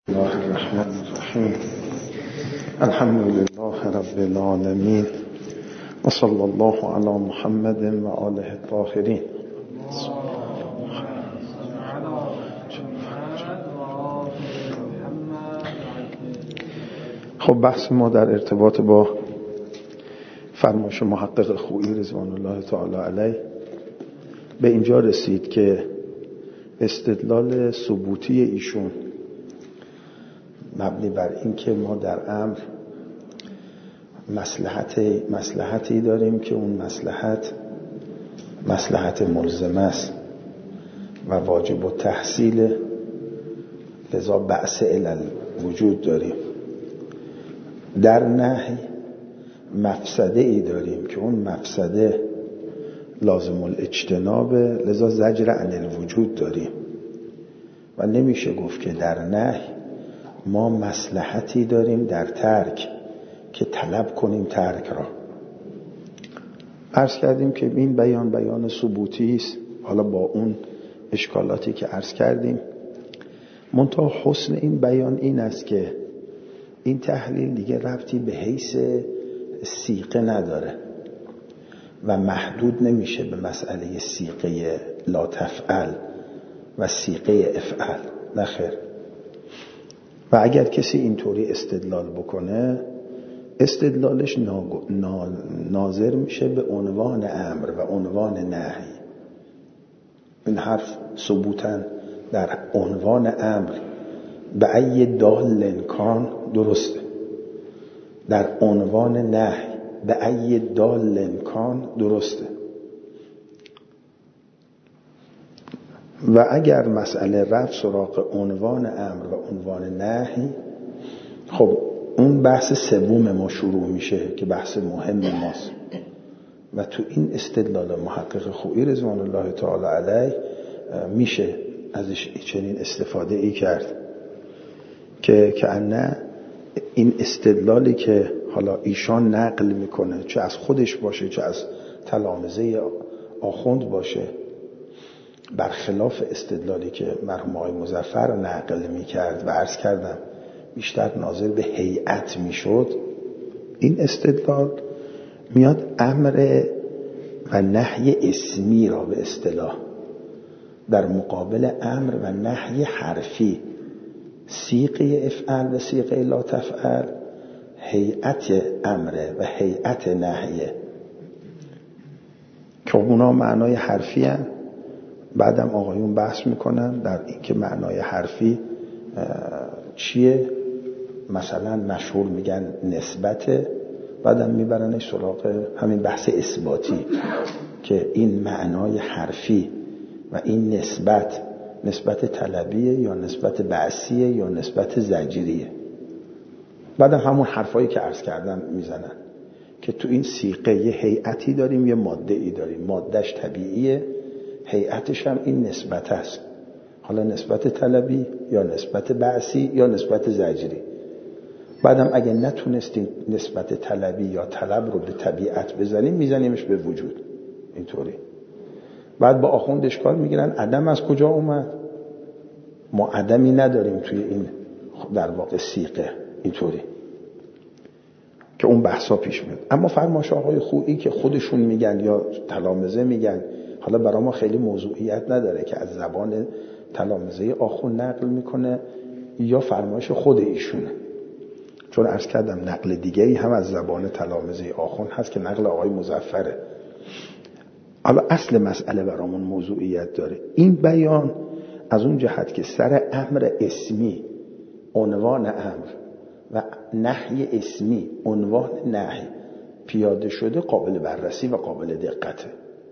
الله الرحمن الرحیم الحمد لله رب العالمین و صلی الله علی محمد و آله الطاهرین. خب بحث ما در ارتباط با فرمایش محقق خویی رضوان الله تعالی علیه به اینجا رسید که استدلال ثبوتی ایشون مبنی بر این که ما در امر مصلحتی داریم که اون مصلحت ملزمه است و واجب التحصیل، لذا بعث علل وجود داریم. در نهی مفسده ای داریم که اون مفسده لازم الاجتناب، لذا زجر عن الوجود داریم و نمیشه گفت که در نهی ما مصلحتی داریم در ترک که طلب کنیم ترک را. عرض کردیم که این بیان ثبوتی است، حالا با اون اشکالاتی که عرض کردیم. منتها حسن این بیان این است که این تحلیل دیگه ربطی به حیث سیغه نداره و محدود نمیشه به مسئله سیغه لا تفعل و سیغه افعل، نخیر. و اگر کسی اینطوری استدلال بکنه، استدلالش ناظر میشه به عنوان امر و عنوان نهی. این حرف ثبوتاً در عنوان امر به ای دال کان درسته، در عنوان نهی به ای دال کان درسته. و اگر مسئله رفت سراغ عنوان امر و عنوان نهی، خب اون بحث سوم ما شروع میشه که بحث مهم ماست و تو این استدلال محقق خویی رضوان الله تعالی علیه میشه ازش چنین استفاده ای کرد که کأنه این استدلالی که حالا ایشان نقل میکنه، چه از خودش باشه چه از تلامذه آخوند باشه، برخلاف استدلالی که مرحوم آقای مظفر نقل میکرد و عرض کردم بیشتر ناظر به هیئت میشد، این استدلال میاد امر و نهی اسمی را به اصطلاح در مقابل امر و نهی حرفی، صیغه افعل و صیغه لا تفعل، هیئت امره و هیئت نهیه که اونا معنای حرفی هستند. بعدم آقایون بحث میکنن در این که معنای حرفی چیه. مثلا مشهور میگن نسبته، بعدم میبرنش سراغ همین بحث اثباتی که این معنای حرفی و این نسبت طلبیه یا نسبت بعثیه یا نسبت زجریه. بعدم همون حرفایی که عرض کردم میزنن که تو این صیغه یه هیئتی داریم یه ماده ای داریم، مادهش طبیعیه، هیئتش هم این نسبت است، حالا نسبت طلبی یا نسبت بعثی یا نسبت زجری. بعدم اگه نتونستیم نسبت طلبی یا طلب رو به طبیعت بزنیم، میزنیمش به وجود اینطوری. بعد با آخوند اشکال میگیرن عدم از کجا اومد؟ ما عدمی نداریم توی این در واقع صیغه اینطوری که اون بحثا پیش میاد. اما فرمایش آقای خویی که خودشون میگن یا تلامذه میگن، حالا برای ما خیلی موضوعیت نداره که از زبان تلامذه آخوند نقل میکنه یا فرمایش خود ایشونه، چون عرض کردم نقل دیگه‌ای هم از زبان تلامذه آخوند هست که نقل آقای مظفره. حالا اصل مسئله برامون موضوعیت داره. این بیان از اون جهت که سر امر اسمی عنوان امر و نهی اسمی عنوان نهی پیاده شده، قابل بررسی و قابل دقته.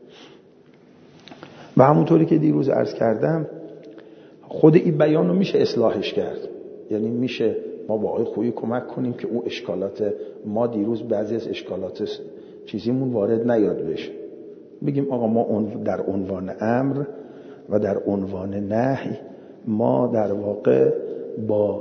و همونطوری که دیروز عرض کردم، خود این بیان رو میشه اصلاحش کرد. یعنی میشه ما با آقای خویی کمک کنیم که اون اشکالات ما دیروز بعضی از اشکالات چیزیمون وارد نیاد بشه. بگیم آقا ما در عنوان امر و در عنوان نهی ما در واقع با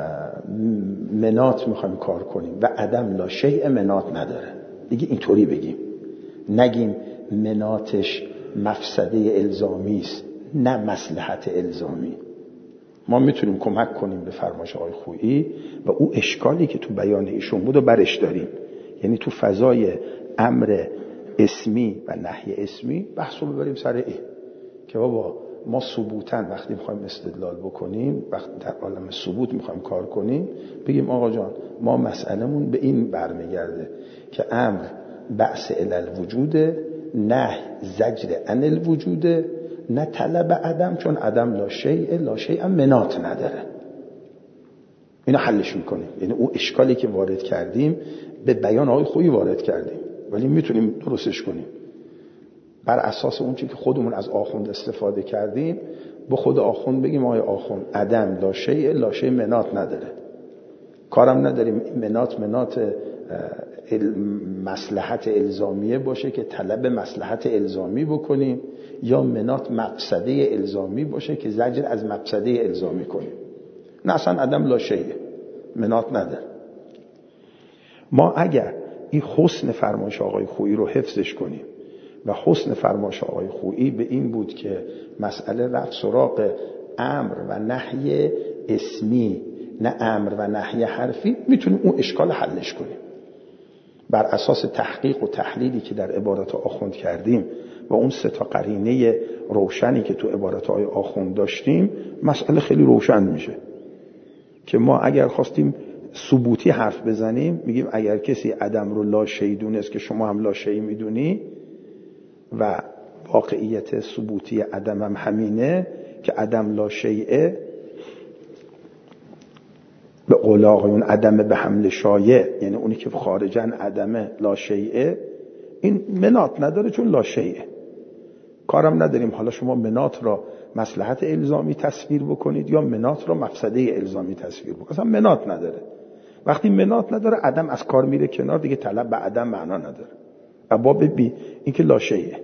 منات میخوایم کار کنیم و عدم لا شیء منات نداره دیگه، اینطوری بگیم. نگیم مناتش مفسده الزامی است نه مصلحت الزامی. ما میتونیم کمک کنیم به فرمایش آقای خویی و او اشکالی که تو بیان ایشون بود و برش داریم. یعنی تو فضای امر اسمی و نهی اسمی بحث رو ببریم سر این که بابا ما ثبوتاً وقتی میخوایم استدلال بکنیم، وقتی در عالم ثبوت میخوایم کار کنیم، بگیم آقا جان ما مسئلهمون به این برمیگرده که امر بعث الی الوجود، نه زجر عن الوجود، نه طلب عدم، چون عدم لا شیء منات نداره. اینو حلش میکنیم. یعنی اون اشکالی که وارد کردیم به بیان آقای خویی وارد کردیم، ولی میتونیم درستش کنیم بر اساس اون چیزی که خودمون از آخوند استفاده کردیم. به خود آخوند بگیم آقای آخوند عدم لا شیء منات نداره، کارم نداریم منات مصلحت الزامیه باشه که طلب مصلحت الزامی بکنیم، یا منات مقصده الزامی باشه که زجر از مقصده الزامی کنیم. نه اصلا عدم لا شیء منات نداره. ما اگر این حسن فرمایش آقای خویی رو حفظش کنیم و حسن فرمایش آقای خویی به این بود که مسئله رفت سراغ امر و نهی اسمی نه امر و نهی حرفی، میتونیم اون اشکال حلش کنیم بر اساس تحقیق و تحلیلی که در عبارات آخوند کردیم و اون سه تا قرینه روشنی که تو عبارات های آخوند داشتیم. مسئله خیلی روشن میشه که ما اگر خواستیم ثبوتی حرف بزنیم میگیم اگر کسی عدم رو لا شیء دونست که شما هم لا شیء میدونی و واقعیت ثبوتی عدم هم همینه که عدم لا شیء، به قول آقایون عدم به حمل شایع، یعنی اونی که خارجن عدم لا شیء، این منات نداره چون لا شیء. کارم نداریم حالا شما منات را مصلحت الزامی تصویر بکنید یا منات را مفسده الزامی تصویر بکنید، اصلا منات نداره. وقتی منات نداره عدم از کار میره کنار، دیگه طلب به عدم معنا نداره. و باب بی این که لا شیء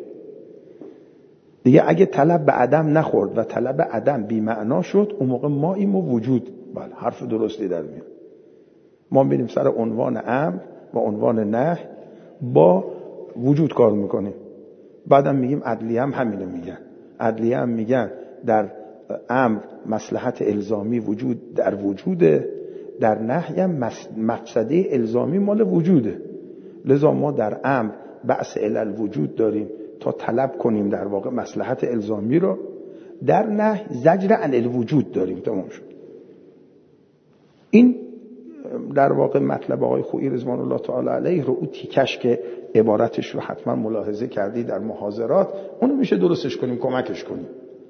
دیگه، اگه طلب به عدم نخورد و طلب عدم بی معنا شد، اون موقع ما این وجود، بله حرف درستی در میاد. ما میریم سر عنوان امر و عنوان نهی با وجود کار میکنیم. بعدم میگیم عدلیه هم همینو میگن. عدلیه هم میگن در امر مصلحت الزامی وجود در وجوده، در نهی هم مفسده الزامی مال وجوده. لذا ما در امر بعث الی الوجود داریم تا طلب کنیم در واقع مصلحت الزامی رو، در نهی زجر عن الوجود داریم. تمام شد. این در واقع مطلب آقای خویی رضوان الله تعالی علیه رو، او تیکش که عبارتش رو حتما ملاحظه کردی در محاضرات، اونو میشه درستش کنیم، کمکش کنیم،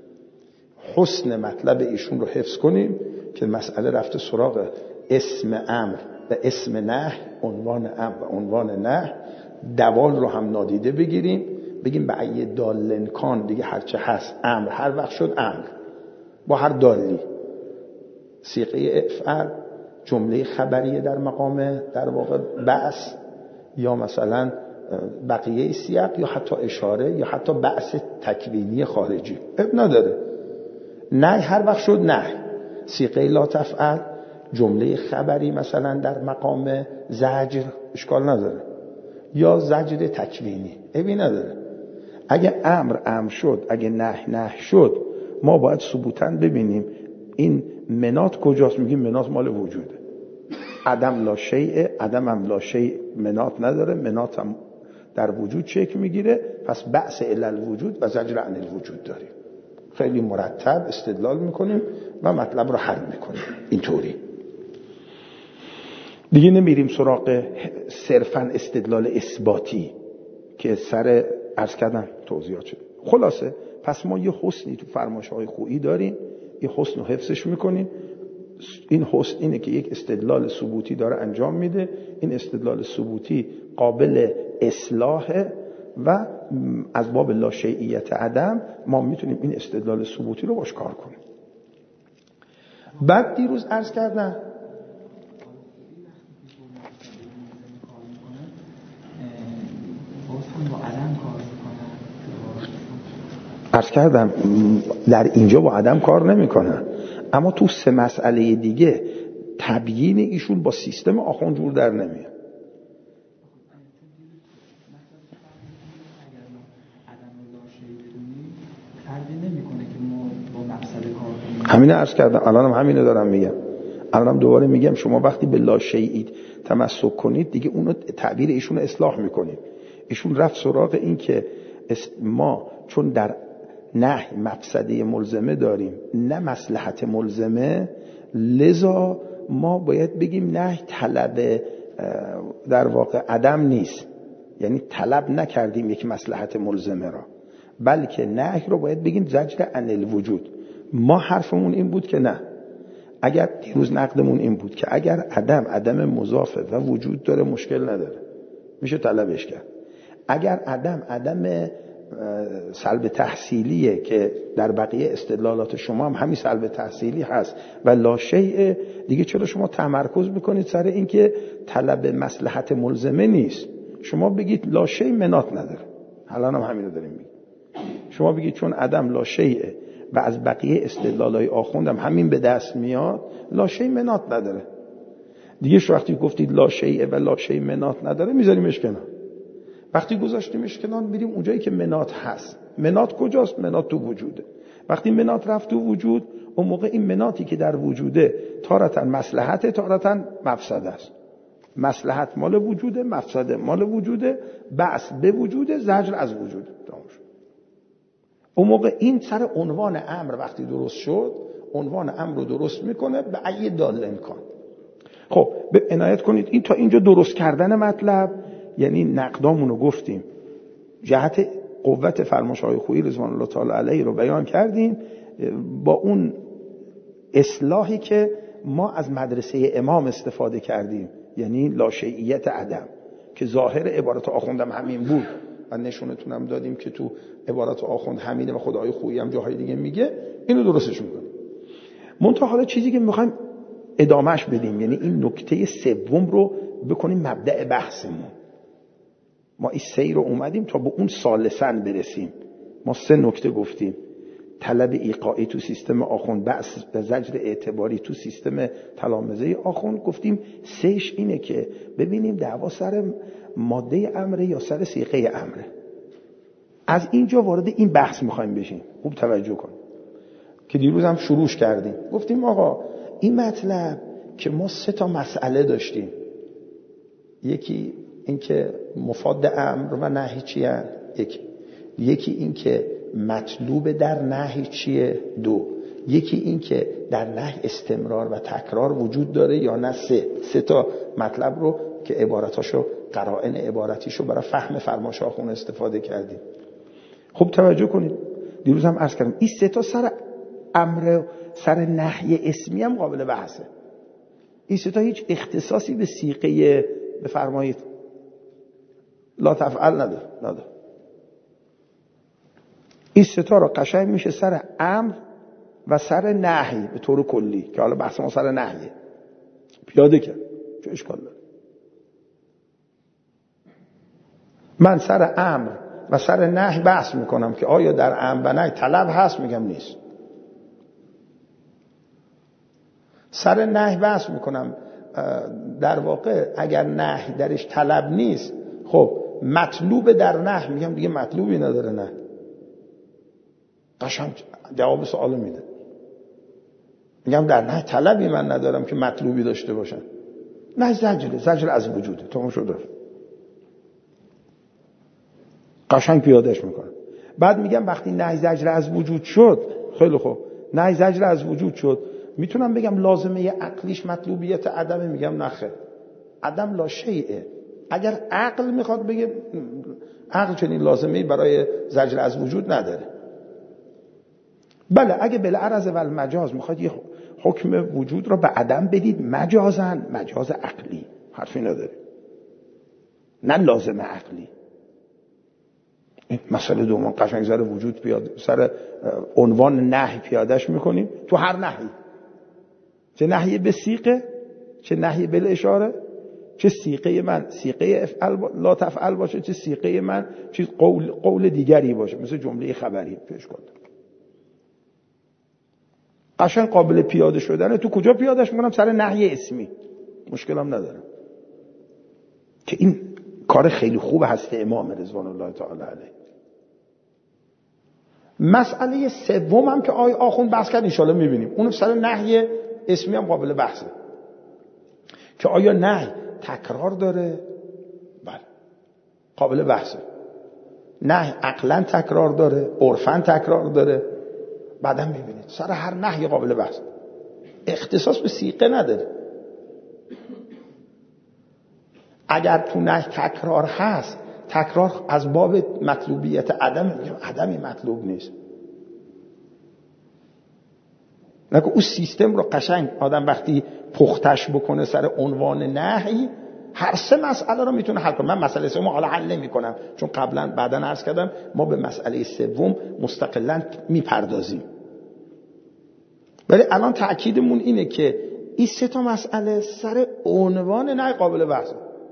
حسن مطلب ایشون رو حفظ کنیم که مسئله رفته سراغ اسم امر و اسم نهی، عنوان امر و عنوان نهی، دوال رو هم نادیده بگیریم، بگیم به ای دالن کان، دیگه هرچه هست امر هر وقت شد امر با هر دالی، صیغه افعل، جمله خبریه در مقام در واقع بعث، یا مثلا بقیه سیاق، یا حتی اشاره، یا حتی بعث تکوینی خارجی، اب نداره. نه هر وقت شد نه، صیغه لا تفعل، جمله خبری مثلا در مقام زجر، اشکال نداره، یا زجر تکوینی، ابی نداره. اگه امر شد، اگه نه شد، ما باید ثبوتاً ببینیم این منات کجاست. میگیم منات مال وجوده. عدم لا شیء، عدم هم لا شیء منات نداره، منات هم در وجود شکل میگیره. پس بعث الی الوجود و زجر عن الوجود داریم. خیلی مرتب استدلال میکنیم و مطلب رو حل میکنیم. اینطوری دیگه نمیریم سراغ صرفاً استدلال اثباتی که سر عرض کردم توضیحات شد. خلاصه پس ما یه حسنی تو فرمایش‌های خویی داریم، یه حسن رو حفظش میکنیم. این حسن اینه که یک استدلال ثبوتی داره انجام میده، این استدلال ثبوتی قابل اصلاحه و از باب لا شیعیت عدم ما میتونیم این استدلال ثبوتی رو باش کار کنیم. بعد دیروز عرض کردم در اینجا با عدم کار نمیکنن، اما تو سه مسئله دیگه تبیین ایشون با سیستم آخوند جور در نمیاد. همین عرض کردم، الانم همینو دارم میگم. الانم دوباره میگم شما وقتی به لا شیئی تمسک کنید دیگه اونو تعبیر ایشون اصلاح میکنید. ایشون رفت سراغ این که ما چون در نهی مفسده ملزمه داریم نه مصلحت ملزمه، لذا ما باید بگیم نهی طلب در واقع عدم نیست، یعنی طلب نکردیم یک مصلحت ملزمه را، بلکه نهی رو باید بگیم زجر عن الوجود. ما حرفمون این بود که نه، اگر دیروز نقدمون این بود که اگر عدم مضافه و وجود داره مشکل نداره، میشه طلبش کرد. اگر عدم سلب تحصیلیه که در بقیه استدلالات شما هم همین سلب تحصیلی هست و لا شیء، دیگه چرا شما تمرکز میکنید سر این که طلب مصلحت ملزمه نیست؟ شما بگید لا شیء مناط نداره. الان هم همین رو داریم میگیم. شما بگید چون عدم لا شیء و از بقیه استدلالای آخوندم همین به دست میاد، لا شیء مناط نداره. دیگه وقتی گفتید لا شیء و لا شیء مناط نداره میذاریمش کنار. وقتی گذاشتیمش کنار میریم اونجایی که مناط هست. مناط کجاست؟ مناط تو وجوده. وقتی مناط رفت تو وجود، اون موقع این مناطی که در وجوده تارتاً مصلحت تارتاً مفسده است. مصلحت مال وجوده، مفسده مال وجوده، بعث به وجوده، زجر از وجود. اون موقع این سر عنوان امر وقتی درست شد، عنوان امر رو درست میکنه به ای دال امکان. خب به عنایت کنید این تا اینجا درست کردن مطلب، یعنی نقدامونو گفتیم، جهت قوت فرمایش‌های خویی رضوان الله تعالی علیه رو بیان کردیم با اون اصلاحی که ما از مدرسه امام استفاده کردیم، یعنی لاشیعیت عدم که ظاهر عبارت آخوندم همین بود و نشونتونم دادیم که تو عبارت آخوند همینه و خدای خویی هم جاهای دیگه میگه، اینو درستش میکنیم. منتها حالا چیزی که میخوایم ادامهش بدیم، یعنی این نکته سوم رو بکنیم مبدأ بحثمون. ما این سیر رو اومدیم تا به اون ثالثاً برسیم. ما 3 نکته گفتیم: طلب ایقاعی تو سیستم آخوند، بحث به زجر اعتباری تو سیستم تلامذه آخوند. گفتیم 3ش اینه که ببینیم دعوا سر ماده امره یا سر صیغه امره. از اینجا وارد این بحث میخوایم بشیم. خوب توجه کن که دیروز هم شروعش کردیم. گفتیم آقا این مطلب که ما 3 تا مسئله داشتیم، یکی این که مفاد امر و نهی چیه، یکی این که مطلوب در نهی چیه، 2، یکی این که در نهی استمرار و تکرار وجود داره یا نه، 3 تا مطلب رو که عبارتاشو قرائن عبارتیشو برای فهم فرمایش آخوند استفاده کردیم. خوب توجه کنید، دیروز هم عرض کردم این 3 تا سر امر سر نهی اسمی هم قابل بحثه. این 3 تا هیچ اختصاصی به صیغه بفرمایید لا تفعل نداره. این 3 تا رو قشنگ میشه سر امر و سر نهی به طور کلی، که حالا بحث ما سر نهیه، پیاده کرد. چه اشکال داره؟ من سر امر و سر نهی بحث میکنم که آیا در امر و نهی طلب هست، میگم نیست. سر نهی بحث میکنم در واقع اگر نهی درش طلب نیست، خب مطلوب در نهی، میگم دیگه مطلوبی نداره. نه، قشنگ جواب سوالو میده. میگم در نهی طلبی من ندارم که مطلوبی داشته باشن. نه، زجر از وجوده. تمام شده. قشنگ پیادهش میکنه. بعد میگم وقتی نهی زجر از وجود شد، خیلی خوب، نهی زجر از وجود شد، میتونم بگم لازمه عقلیش مطلوبیت عدمه؟ میگم نخه، عدم لا شیئه. اگر عقل میخواد بگه عقل چنین لازمه‌ای برای زجر از وجود نداره. بله، اگه بالعرض و المجاز میخواد یه حکم وجود را به عدم بدید مجازن، مجاز عقلی، حرفی نداره، نه لازم عقلی. این مسئله دوم قشنگ سر وجود پیاده، سر عنوان نهی پیادهش میکنیم. تو هر نهی، چه نهی به صیغه، چه نهی بالاشاره، چه صیغه من صیغه افعل لا تفعل باشه، چه صیغه من چیز قول دیگری باشه، مثل جمله خبری پیش کنم. قشنگ قابل پیاده شدنه. تو کجا پیادهش میکنم؟ سر نهی اسمی، مشکلم ندارم. که این کار خیلی خوب هست امام رضوان الله تعالی علیه. مسئله سوم هم که آقای آخوند بحث کرد، انشالله میبینیم، اون سر نهی اسمی هم قابل بحثه که آیا نهی تکرار داره؟ بله، قابل بحثه. نهی عقلا تکرار داره، عرفاً تکرار داره. بعدم میبینید سر هر نهی قابل بحث، اختصاص به صیغه نداره. اگر تو نهی تکرار هست، تکرار از باب مطلوبیت عدم مطلوب نیست. نگه اون سیستم رو قشنگ آدم وقتی پختش بکنه سر عنوان نهی، هر سه مسئله رو میتونه حل کنه. من مسئله سوم حالا حل نمی‌کنم چون بعداً عرض کردم ما به مسئله سوم مستقلاً میپردازیم، ولی الان تأکیدمون اینه که این سه تا مسئله سر عنوان نهی قابل بحثه،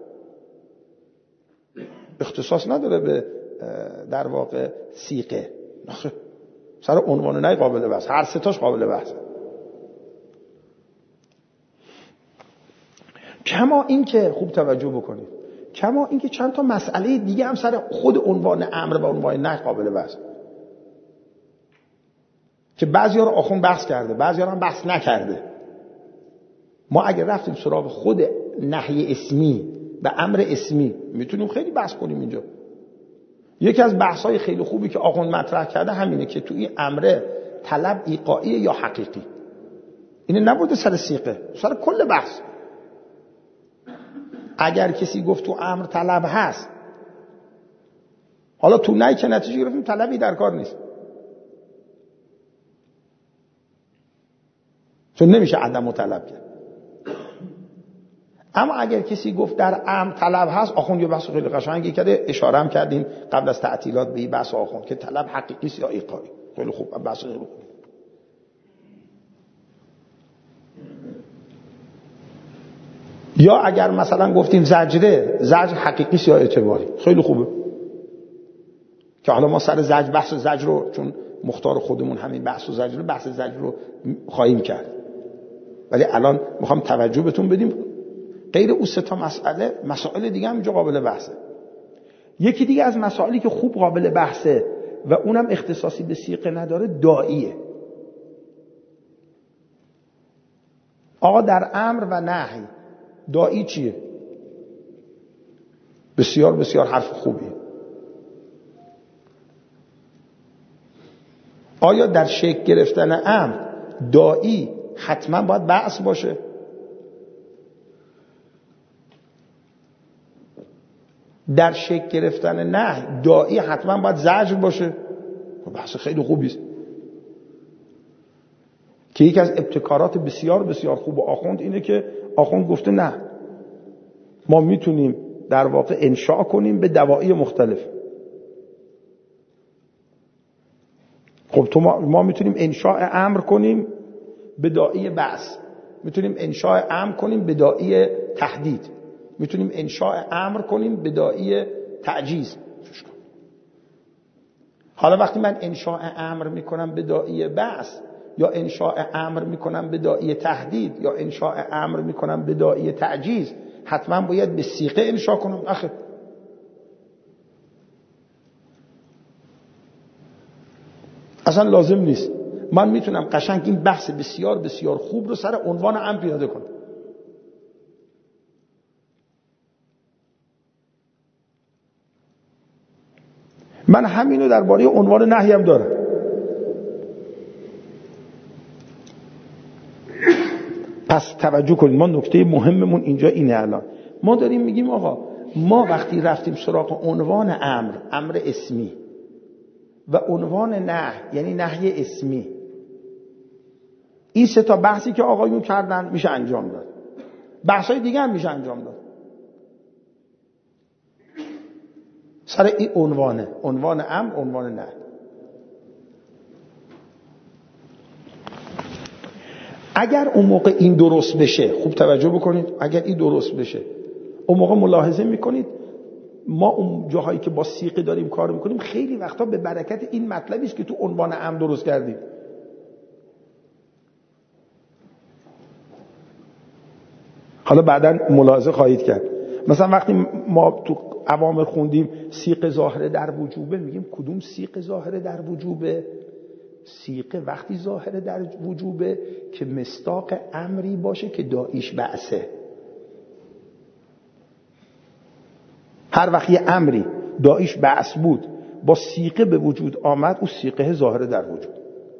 اختصاص نداره به در واقع صیغه، سر عنوان نهی قابل بحث، هر سه تاش قابل بحثه. کما این که خوب توجه بکنید، کما این که چند تا مسئله دیگه هم سر خود عنوان امر و عنوان نهی قابل بحث، که بعضیا رو آخوند بحث کرده، بعضیا هم بحث نکرده. ما اگر رفتیم سراغ خود نهی اسمی و امر اسمی میتونیم خیلی بحث کنیم اینجا. یکی از بحث‌های خیلی خوبی که آخوند مطرح کرده همینه که تو این امر طلب ایقاعی یا حقیقی، اینه نبوده سر صیغه، سر کل بحث. اگر کسی گفت تو امر طلب هست، حالا تو نهی که نتیجه گرفتیم طلبی در کار نیست، چون نمیشه عدم و طلب کرد. اما اگر کسی گفت در امر طلب هست، آخوند یه بحث خیلی قشنگی کرده، اشاره هم کردیم قبل از تعطیلات به این بحث آخوند که طلب حقیقی است یا ایقاعی. خیلی خوب، بحث خیلی خوب. یا اگر مثلا گفتیم زجر حقیقی است یا اعتباری، خیلی خوبه که حالا ما سر زجر، بحث زجر رو چون مختار خودمون همین بحث زجر رو خواهیم کرد، ولی الان میخوام توجه بهتون بدیم غیر اون سه تا مسائل دیگه هم اینجا قابل بحثه. یکی دیگه از مسائلی که خوب قابل بحثه و اونم اختصاصی به صیغه نداره، داعیه. آقا در امر و نهی داعی چیه؟ بسیار بسیار حرف خوبیه. آیا در شکل گرفتن امر داعی حتما باید بعث باشه؟ در شکل گرفتن نهی داعی حتما باید زجر باشه؟ بحث خیلی خوبی است که یکی از ابتکارات بسیار بسیار خوب آخوند اینه که آخوند گفته نه، ما میتونیم در واقع انشاء کنیم به دواعی مختلف. خب تو ما میتونیم انشاء امر کنیم به داعی بعث، میتونیم انشاء امر کنیم به داعی تهدید، میتونیم انشاء امر کنیم به داعی تعجیز. حالا وقتی من انشاء امر میکنم به داعی بعث، یا انشاء امر میکنم به داعی تهدید، یا انشاء امر میکنم به داعی تعجیز، حتما باید به صیغه انشاء کنم؟ آخه اصلا لازم نیست. من میتونم قشنگ این بحث بسیار بسیار خوب رو سر عنوان امر پیاده کنم. من همینو درباره عنوان نهی هم دارم. پس توجه کنید، ما نکته مهممون اینجا اینه. الان ما داریم میگیم آقا ما وقتی رفتیم سراغ عنوان امر اسمی و عنوان نهی یعنی نهی اسمی، این سه تا بحثی که آقایون کردن میشه انجام داد، بحثای دیگه هم میشه انجام داد سر این عنوان امر، عنوان نهی. اگر اون موقع این درست بشه، خوب توجه بکنید، اگر این درست بشه اون موقع ملاحظه میکنید ما اون جاهایی که با صیغه داریم کار میکنیم خیلی وقتا به برکت این مطلبی است که تو عنوان امر درست کردیم. حالا بعداً ملاحظه خواهید کرد، مثلا وقتی ما تو اوامر خوندیم سیغه ظاهره در وجوبه، میگیم کدوم سیغه ظاهره در وجوبه؟ سیغه وقتی ظاهره در وجوبه که مصداق امری باشه که داعیش بعثه. هر وقت یه امری داعیش بعث بود با سیغه به وجود آمد، او سیغه ظاهره در وجود.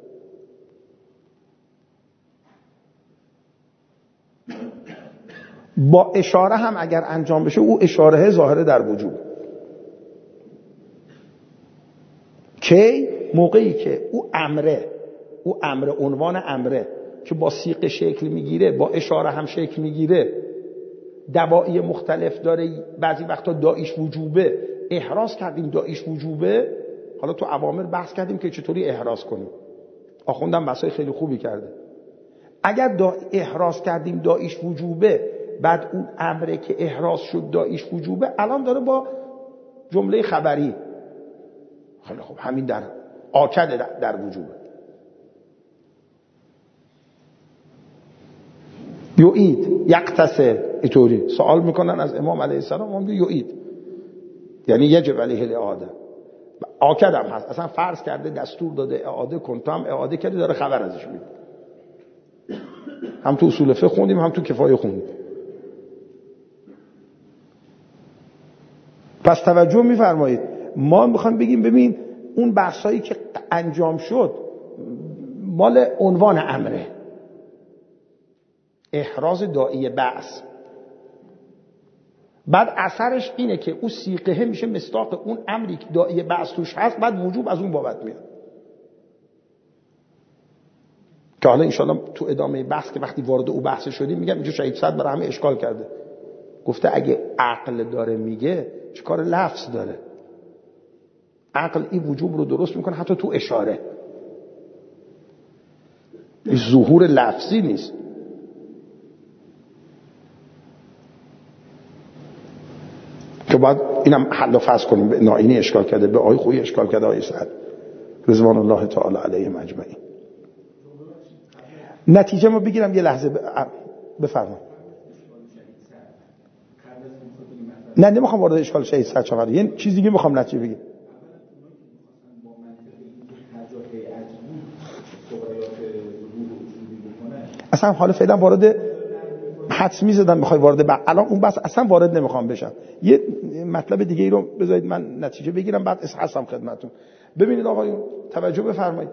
با اشاره هم اگر انجام بشه او اشاره ظاهره در وجود. کی؟ موقعی که او امره عنوان امره که با سیغه شکل میگیره، با اشاره هم شکل میگیره، دواعی مختلف داره، بعضی وقتا داعیش وجوبه، احراز کردیم داعیش وجوبه. حالا تو اوامر بحث کردیم که چطوری احراز کنیم، آخوندم بحثای خیلی خوبی کرده. اگر احراز کردیم داعیش وجوبه، بعد اون امره که احراز شد داعیش وجوبه، الان داره با جمله خبری، خیلی خوب، همین در آکد در وجوبه. یعید یقتصر، اینطوری سوال میکنن از امام علیه السلام، امام یعید یعنی یجب علیه الاعاده. آکد هم هست، اصلا فرض کرده دستور داده اعاده کن، تو هم اعاده کردی، داره خبر ازش میده. هم تو اصول فقه خوندیم، هم تو کفایه خوندیم. پس توجه میفرمایید، ما میخوایم بگیم ببین اون بحثایی که انجام شد مال عنوان امره، احراز داعی بعث، بعد اثرش اینه که اون سیغه میشه مصداق اون امری که داعی بعث توش هست، بعد وجوب از اون بابت میاد. که حالا انشاءالله تو ادامه بحث که وقتی وارد او بحث شدیم میگم اینجا شهید صد برای همه اشکال کرده. گفته اگه عقل داره میگه چه کار لفظ داره؟ عقل این وجوب رو درست میکنه حتی تو اشاره، این ظهور لفظی نیست. که باید اینم حل و فصل کنیم. به ناینی اشکال کرده، به آقای خویی اشکال کرده، آقای سعد رضوان الله تعالی علیهم اجمعین. نتیجه ما بگیرم یه لحظه بفرمایید. نه نمیخوام وارد اشکال شهید سعد شم، یه چیز دیگه میخوام نتیجه بگیم. اصلا حالا فعلا وارد حتمی زدم میخوای وارد الان اون بس اصلا وارد نمیخوام بشم. یه مطلب دیگه ای رو بذارید من نتیجه بگیرم، بعد هستم خدمتتون. ببینید آقایون توجه بفرمایید.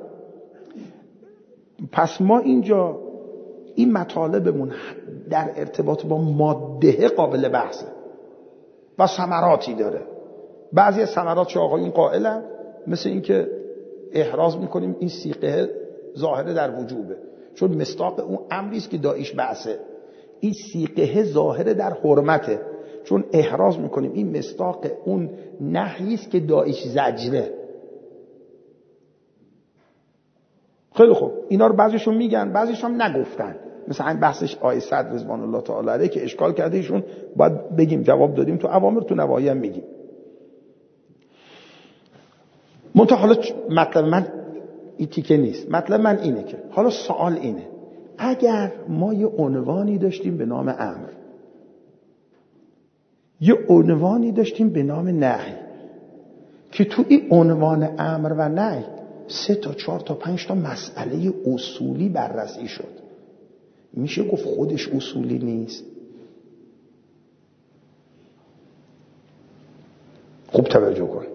پس ما اینجا این مطالبمون در ارتباط با ماده قابل بحثه و ثمراتی داره. بعضی از ثمرات چه آقایون قائلن، مثل این که احراز میکنیم این سیغه ظاهره در وجوبه، چون مصداق اون امری است که داعیش بعثه. این سیغه ظاهره در حرمته، چون احراز میکنیم این مصداق اون نهی است که داعیش زجره. خیلی خوب، اینا رو بعضیشون میگن، بعضیشون هم نگفتن. مثلا این بحثش آیه صد رضوان الله تعالی علیه که اشکال کرده ایشون، باید بگیم جواب دادیم تو اوامر، تو نواهی هم میگیم. منتها حالا مطلب من این تیکه نیست، مطلب من اینه که حالا سوال اینه، اگر ما یه عنوانی داشتیم به نام امر، یه عنوانی داشتیم به نام نهی، که تو این عنوان امر و نهی 3 تا 4 تا 5 تا مسئله اصولی بررسی شد، میشه گفت خودش اصولی نیست؟ خوب توجه کن.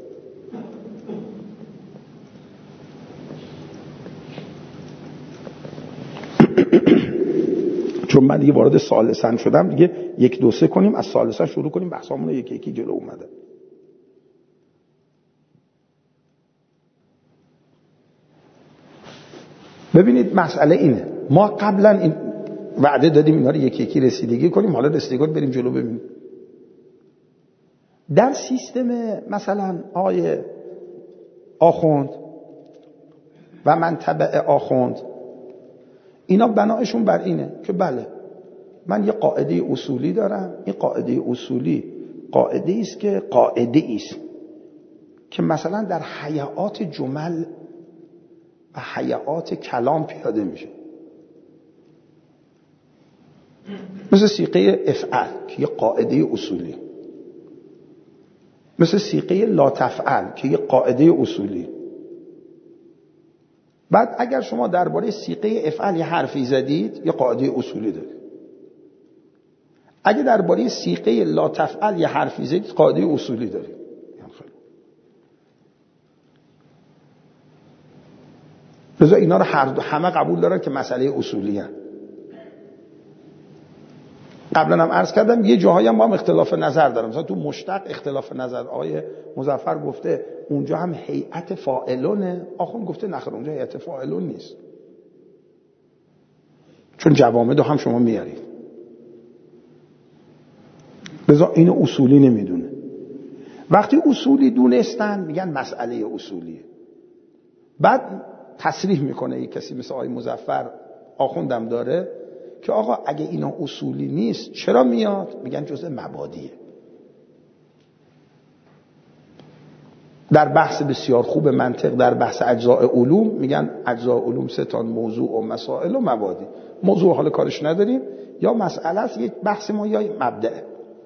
چون من دیگه وارد ثالثاً شدم، دیگه 1 2 3 کنیم، از ثالثاً شروع کنیم، بحثامون یکی یکی جلو اومده. ببینید مسئله اینه، ما قبلا این وعده دادیم اینا رو یکی یکی رسیدگی کنیم، حالا رسیدگی بریم جلو. ببینید در سیستم مثلا آقای آخوند و من تبع آخوند، اینا بنایشون بر اینه که بله من یه قاعده اصولی دارم، این قاعده اصولی قاعده است که قاعده است که مثلا در حیات جمل و حیات کلام پیاده میشه، مثل صیغه افعل که یه قاعده اصولی. مثل سیغه لا تفعل که یه قاعده اصولی. بعد اگر شما درباره سیغه افعل یه حرفی زدید یه قاعده اصولی دارید. اگه درباره سیغه لا تفعل یه حرفی زدید قاعده اصولی دارید. لذا اینا رو همه قبول دارن که مسئله اصولی هست. قبلا هم عرض کردم یه جاهایی هم با هم اختلاف نظر دارم. مثلا تو مشتق اختلاف نظر، آقای مظفر گفته اونجا هم هیئت فاعلونه، آخوند گفته نخیر اونجا هیئت فاعلون نیست، چون جوامد هم شما میارید. لذا اینو اصولی نمیدونه. وقتی اصولی دونستن میگن مسئله اصولیه. بعد تصریح میکنه یک کسی مثل آقای مظفر، آخوندم داره، که آقا اگه اینا اصولی نیست چرا میاد؟ میگن جزء مبادیه. در بحث بسیار خوب منطق، در بحث اجزاء علوم، میگن اجزاء علوم 3 موضوع و مسائل و مبادی. موضوع حال کارش نداریم، یا مسئله است یک بحث ما یا مبدأ.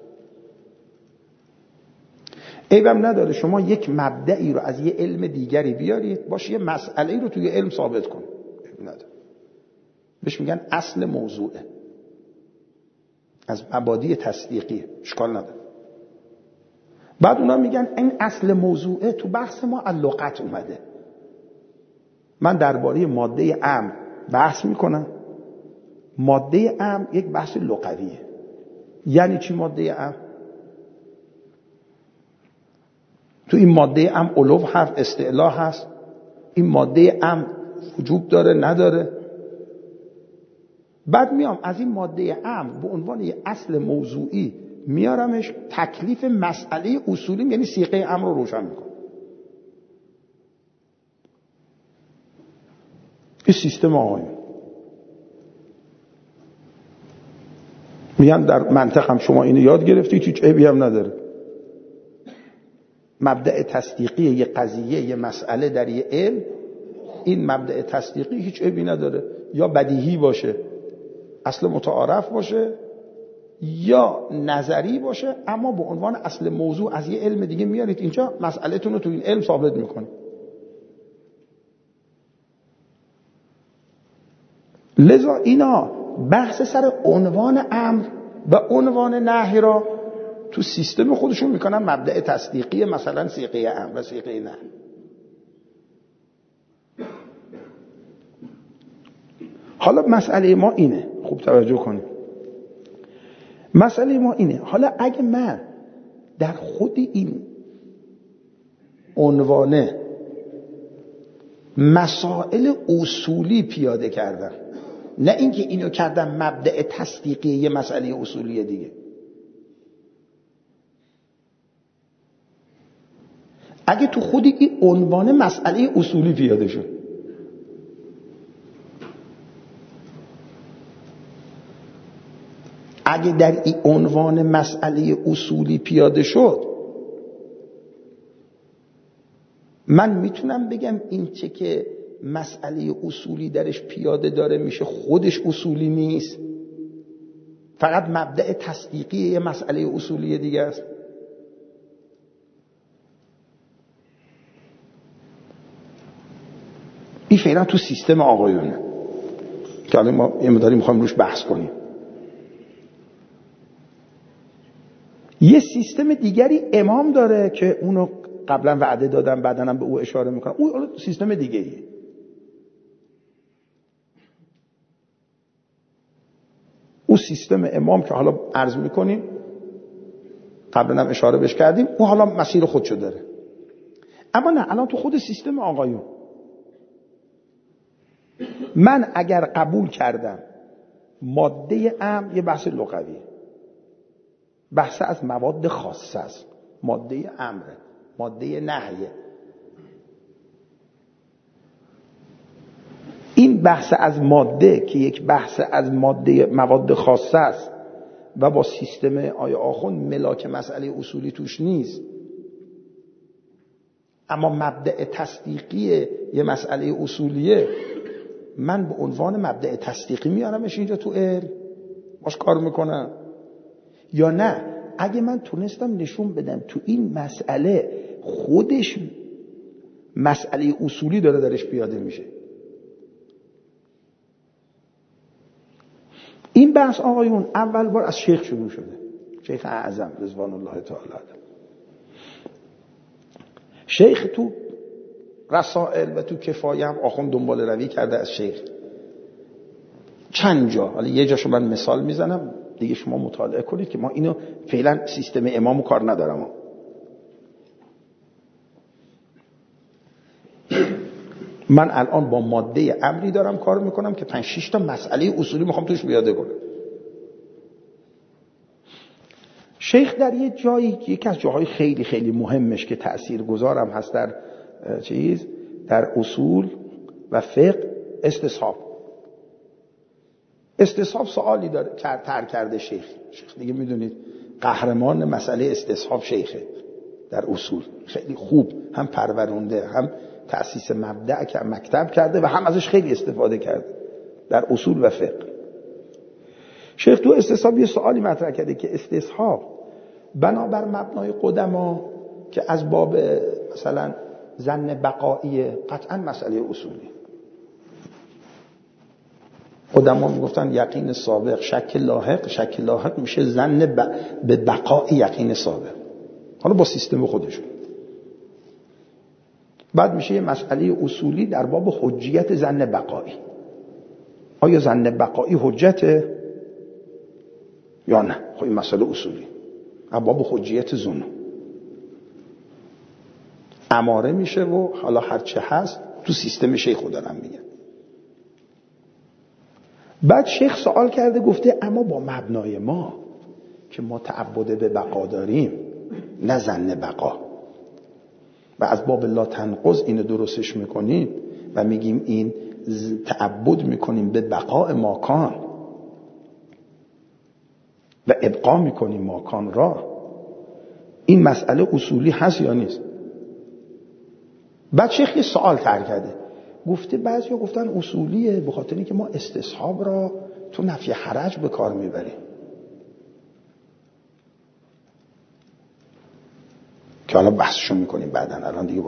عیبم نداره شما یک مبدئی رو از یه علم دیگری بیارید باشه، یه مسئله رو توی علم ثابت کن، عیب نداره. بهش میگن اصل موضوعه، از مبادی تصدیقی، اشکال نداره. بعد اونا میگن این اصل موضوعه تو بحث ما اللغت اومده. من درباره ماده امر بحث میکنم. ماده امر یک بحث لغویه. یعنی چی ماده امر؟ تو این ماده امر علو حرف استعلا هست. این ماده امر وجوب داره نداره. بعد میام از این ماده امر به عنوان یک اصل موضوعی میارمش تکلیف مسئله اصولی، یعنی صیغه امر رو روشن میکنم. این سیستم آقایون. میگن در منطق هم شما اینو یاد گرفتید، هیچ عیبی هم نداره. مبدأ تصدیقی یه قضیه، یه مسئله در یه علم، این مبدأ تصدیقی هیچ عیبی نداره. یا بدیهی باشه، اصل متعارف باشه، یا نظری باشه، اما به عنوان اصل موضوع از یه علم دیگه میارید اینجا، مسئله‌تون رو تو این علم ثابت میکنه. لذا اینا بحث سر عنوان امر و عنوان نهی را تو سیستم خودشون میکنن مبدأ تصدیقی، مثلا صیغه امر و صیغه نهی. حالا مسئله ما اینه، خوب توجه کنید. مسئله ما اینه، حالا اگه من در خود این عنوانه مسائل اصولی پیاده کردم، نه اینکه اینو کردم مبدأ تصدیقی یه مسئله اصولی دیگه. اگه تو خود این عنوان مسئله اصولی پیاده شد، اگه در این عنوان مسئله اصولی پیاده شد، من میتونم بگم این چه که مسئله اصولی درش پیاده داره میشه خودش اصولی نیست، فقط مبدأ تصدیقی یه مسئله اصولی دیگه است. این فعلا تو سیستم آقایونه که الان ما یه مقداری میخوایم روش بحث کنیم. یه سیستم دیگری امام داره که اونو قبلا وعده دادم، بعدن هم به او اشاره میکنم. اون سیستم دیگریه. اون سیستم امام که حالا عرض میکنیم، قبلا هم اشاره بهش کردیم، اون حالا مسیر خودشو داره. اما نه، الان تو خود سیستم آقایون من اگر قبول کردم ماده امر یه بحث لغویه، بحث از مواد خاصه است، ماده امره، ماده نهیه، این بحث از ماده که یک بحث از ماده مواد خاصه است و با سیستم آیه آخوند ملاک مسئله اصولی توش نیست، اما مبدأ تصدیقی یه مسئله اصولیه، من به عنوان مبدأ تصدیقی میارمش اینجا تو علم باش کار میکنم. یا نه، اگه من تونستم نشون بدم تو این مسئله خودش مسئله اصولی داره درش پیاده میشه. این بحث آقایون اول بار از شیخ شروع شده، شیخ اعظم رضوان الله تعالی علیه. شیخ تو رسائل و تو کفایه هم آخوند دنبال روی کرده از شیخ چند جا. حالا یه جاشو من مثال میزنم دیگه شما مطالعه کنید که ما اینو فعلا سیستم امامو کار ندارم. من الان با ماده امری دارم کار میکنم که 5-6 تا مسئله اصولی میخوام توش بیاده کنم. شیخ در یه جایی، یکی از جاهای خیلی خیلی مهمش که تأثیرگذارم هست در در اصول و فقه، استصحاب سوالی داره تر کرده شیخ دیگه میدونید قهرمان مسئله استصحاب شیخه در اصول. خیلی خوب هم پرورونده، هم تأسیس مکتب کرده و هم ازش خیلی استفاده کرده در اصول و فقه. شیخ تو استصحاب یه سوالی مطرح کرده که استصحاب بنابر مبنای قدما که از باب مثلا ظن بقایی قطعا مسئله اصولی. قدما میگفتن یقین سابق شک لاحق میشه ظن به بقای یقین سابق، حالا با سیستم خودشون. بعد میشه یه مسئله اصولی در باب حجیت ظن بقایی. آیا ظن بقایی حجته یا نه؟ خب این مسئله اصولی در باب حجیت ظن اماره میشه و حالا هرچه هست تو سیستم شیخ دارم میگن. بعد شیخ سوال کرده گفته اما با مبنای ما که ما تعبد به بقا داریم نه ظن بقا و از باب لا تنقض اینو درستش میکنیم و میگیم این تعبد میکنیم به بقاء ماکان و ابقا میکنیم ماکان را، این مسئله اصولی هست یا نیست؟ بعد شیخ یه سوال طرح کرده گفته بعضیا گفتن اصولیه به خاطر اینکه ما استصحاب را تو نفی حرج به کار میبریم، که حالا بحثشو میکنیم بعداً، الان دیگه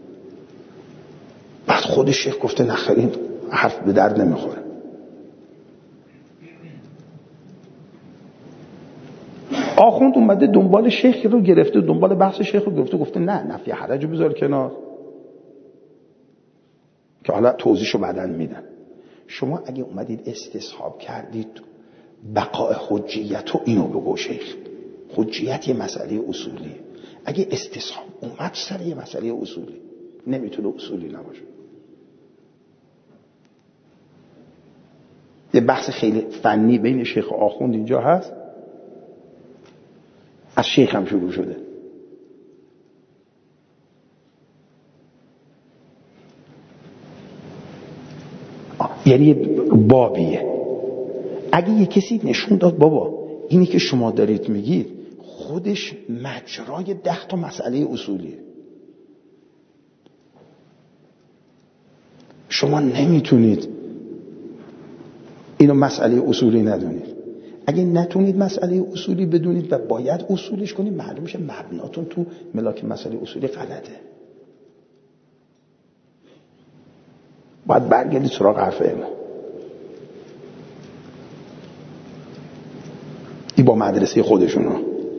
بعد خود شیخ گفته نخیر این حرف به درد نمیخوره. آخوند اومده دنبال شیخ رو گرفته، دنبال بحث شیخ رو گرفته، گفته نه نفی حرج بذار کنار که حالا توضیحشو بعداً میدن. شما اگه اومدید استصحاب کردید بقاء حجیت رو اینو بگو شیخ، حجیت یه مسئله اصولی، اگه استصحاب اومد سر یه مسئله اصولی نمیتونه اصولی نباشه. یه بحث خیلی فنی بین شیخ و آخوند اینجا هست، از شیخ هم شروع شده. یعنی بابیه. اگه یه کسی نشون داد بابا اینی که شما دارید میگید خودش مجرای 10 تا مسئله اصولیه، شما نمیتونید اینو مسئله اصولی ندونید. اگه نتونید مسئله اصولی بدونید و باید اصولش کنید، معلوم میشه مبناتون تو ملاک مسئله اصولی غلطه. باید برگردید سراغ حرف علم. این با مدرسه خودشون.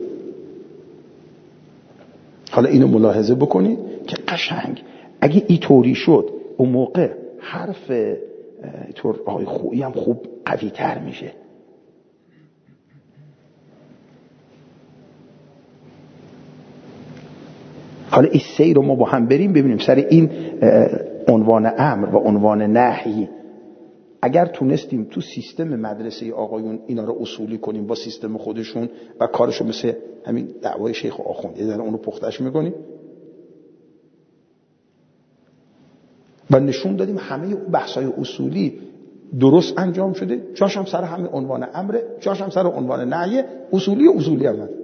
حالا اینو ملاحظه بکنید که قشنگ اگه این طوری شد اون موقع حرف طور آقای خویی هم خوب قوی تر میشه. حالا این سیر رو ما با هم بریم ببینیم سر این عنوان امر و عنوان نهی اگر تونستیم تو سیستم مدرسه آقایون اینا رو اصولی کنیم با سیستم خودشون و کارشو مثل همین دعوای شیخ و آخوند یه ذره اون رو پختش میکنیم و نشون دادیم همه اون بحث‌های اصولی درست انجام شده، جاش هم سر همین عنوان امره، جاش هم سر عنوان نهی، اصولی هم هست.